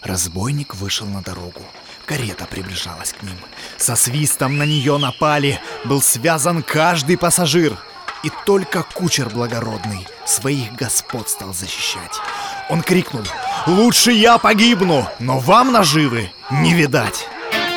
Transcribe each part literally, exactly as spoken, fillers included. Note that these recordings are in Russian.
Разбойник вышел на дорогу. Карета приближалась к ним. Со свистом на нее напали. Был связан каждый пассажир. И только кучер благородный своих господ стал защищать. Он крикнул: «Лучше я погибну, но вам наживы не видать!»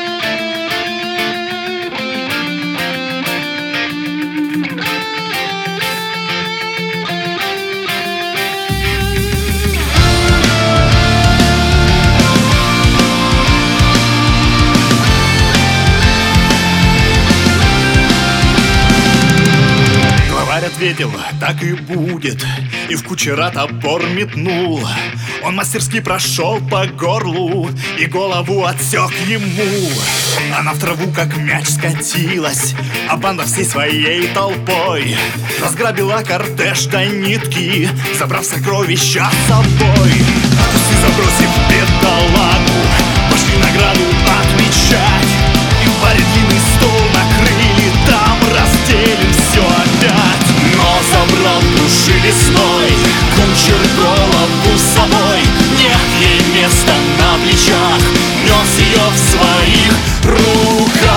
Ответил: так и будет, и в кучера топор метнул. Он мастерски прошел по горлу и голову отсек ему. Она в траву как мяч скатилась, а банда всей своей толпой разграбила кортеж до нитки, забрав сокровища с собой. Пусть забросив бедолагу, пошли награду отмечать. И в баре длинный стол накрыли, там разделим все опять. Но забрал души весной кучер голову с собой. Нет ей места на плечах, нес ее в своих руках.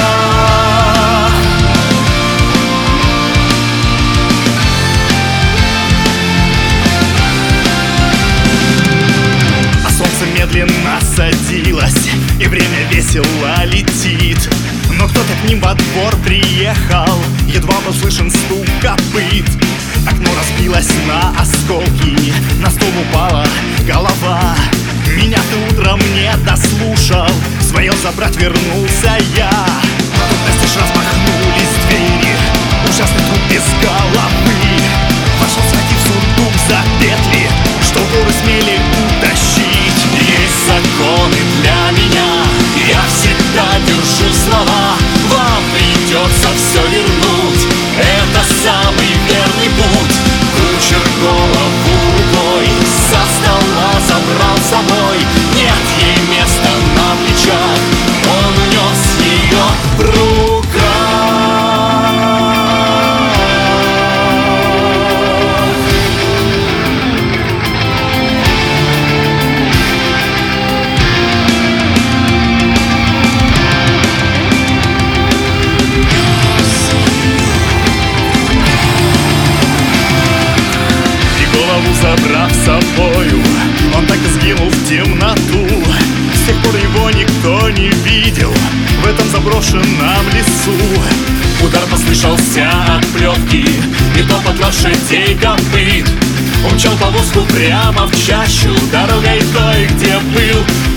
А солнце медленно садилось, и время весело летит. Но кто-то к ним во двор приехал, едва был слышен стук копыт. Окно разбилось на осколки, на стол упала голова. Меня ты утром не дослушал, свое забрать вернулся я. Тут настежь распахнулись двери, ужасный труп без головы. Вошел, схватив сундук за петли, что горы смели утащить. Есть законы для меня, я всегда держу слова. Вам придется все вернуть, это самый верный путь. Кучер голову рукой со стола забрал с собой. Нет ей места на плечах, он унес ее в руках. Забрав с собою, он так и сгинул в темноту. С тех пор его никто не видел в этом заброшенном лесу. Удар послышался от плетки, и топот лошадей копыт. Умчал повозку прямо в чащу, дорогой той, где был